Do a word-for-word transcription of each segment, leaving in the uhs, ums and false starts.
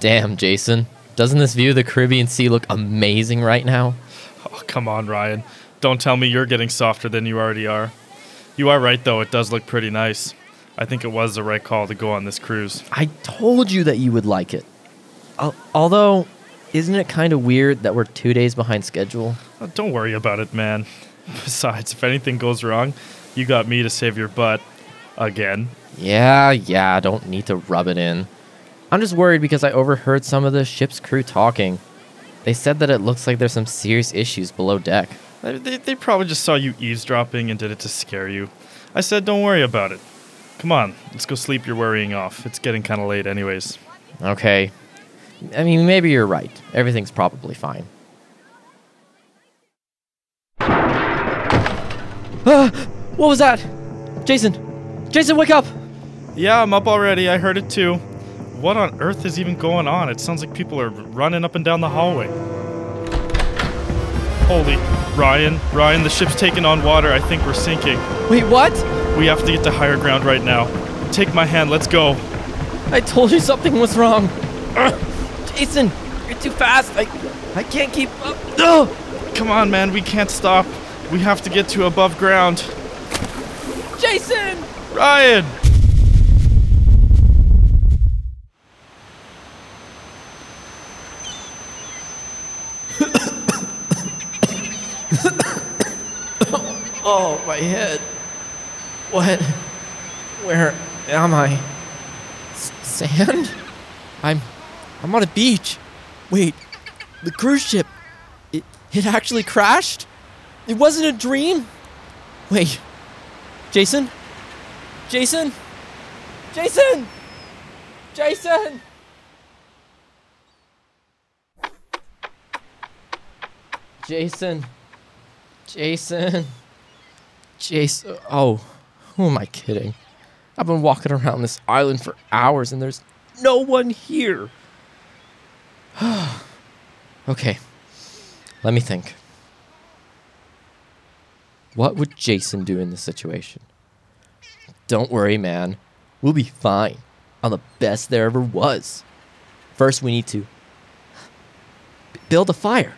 Damn, Jason. Doesn't this view of the Caribbean Sea look amazing right now? Oh, come on, Ryan. Don't tell me you're getting softer than you already are. You are right, though. It does look pretty nice. I think it was the right call to go on this cruise. I told you that you would like it. Al- although, isn't it kind of weird that we're two days behind schedule? Oh, don't worry about it, man. Besides, if anything goes wrong, you got me to save your butt. Again. Yeah, yeah, don't need to rub it in. I'm just worried because I overheard some of the ship's crew talking. They said that it looks like there's some serious issues below deck. They, they, they probably just saw you eavesdropping and did it to scare you. I said don't worry about it. Come on, let's go sleep your worrying off. It's getting kind of late anyways. Okay. I mean, maybe you're right. Everything's probably fine. Ah! What was that? Jason! Jason, wake up! Yeah, I'm up already. I heard it too. What on earth is even going on? It sounds like people are running up and down the hallway. Holy, Ryan, Ryan, the ship's taking on water. I think we're sinking. Wait, what? We have to get to higher ground right now. Take my hand, let's go. I told you something was wrong. Ugh. Jason, you're too fast. I I can't keep up. Ugh. Come on, man, we can't stop. We have to get to above ground. Jason! Ryan! Oh, my head. What? Where am I? S- sand? I'm... I'm on a beach. Wait, the cruise ship... It, it actually crashed? It wasn't a dream? Wait. Jason? Jason? Jason! Jason! Jason. Jason. Jason. Oh, who am I kidding? I've been walking around this island for hours and there's no one here. Okay, let me think. What would Jason do in this situation? Don't worry, man. We'll be fine. I'm the best there ever was. First, we need to b- build a fire.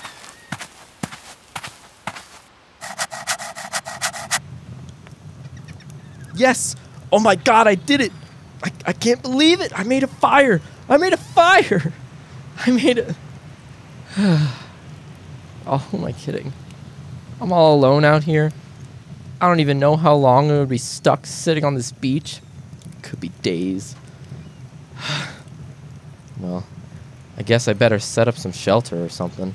Yes! Oh my god, I did it! I, I can't believe it! I made a fire! I made a fire! I made a... Oh, who am I kidding? I'm all alone out here. I don't even know how long I would be stuck sitting on this beach. Could be days. Well, I guess I better set up some shelter or something.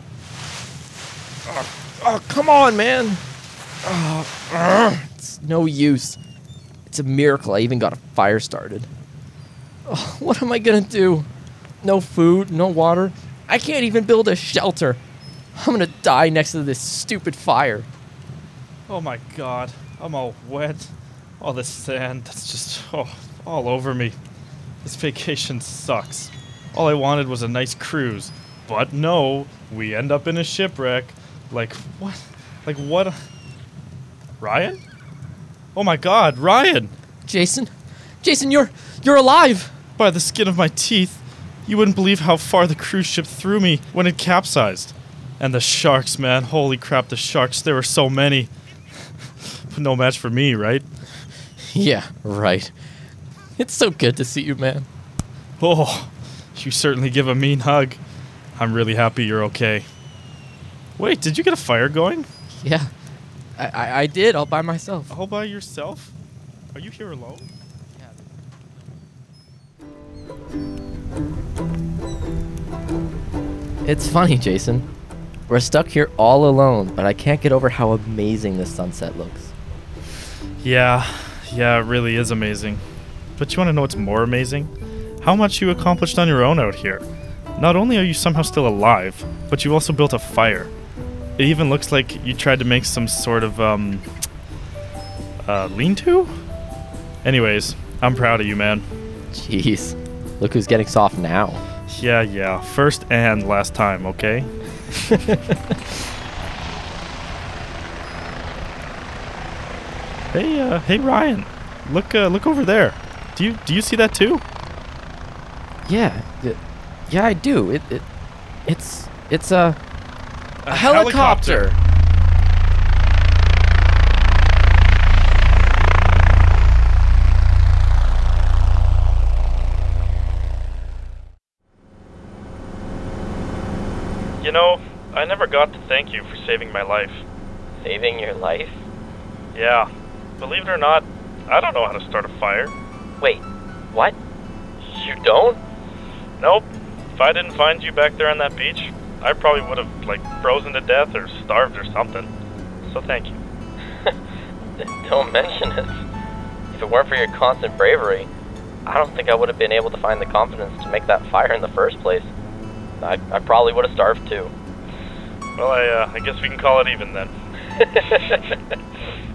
Oh, oh come on, man! Oh, uh, it's no use. It's a miracle I even got a fire started. Oh, what am I gonna do? No food, no water. I can't even build a shelter. I'm gonna die next to this stupid fire. Oh my god, I'm all wet. All this sand that's just oh, all over me. This vacation sucks. All I wanted was a nice cruise. But no, we end up in a shipwreck. Like, what? Like, what? Ryan? Oh my god, Ryan! Jason? Jason, you're you're alive! By the skin of my teeth, you wouldn't believe how far the cruise ship threw me when it capsized. And the sharks, man. Holy crap, the sharks. There were so many. But no match for me, right? Yeah, right. It's so good to see you, man. Oh, you certainly give a mean hug. I'm really happy you're okay. Wait, did you get a fire going? Yeah, I, I, I did, all by myself. All by yourself? Are you here alone? It's funny, Jason. We're stuck here all alone, but I can't get over how amazing the sunset looks. Yeah, yeah, it really is amazing. But you want to know what's more amazing? How much you accomplished on your own out here. Not only are you somehow still alive, but you also built a fire. It even looks like you tried to make some sort of, um, uh, lean-to? Anyways, I'm proud of you, man. Jeez, look who's getting soft now. Yeah, yeah, first and last time, okay? Hey, uh, hey Ryan, look, uh, look over there. Do you, do you see that too? Yeah, it, yeah, I do. It, it, it's, it's a, a, A helicopter. helicopter. You know, I never got to thank you for saving my life. Saving your life? Yeah, believe it or not, I don't know how to start a fire. Wait, what? You don't? Nope. If I didn't find you back there on that beach, I probably would have, like, frozen to death or starved or something. So thank you. Don't mention it. If it weren't for your constant bravery, I don't think I would have been able to find the confidence to make that fire in the first place. I, I probably would have starved too. Well, I, uh, I guess we can call it even then.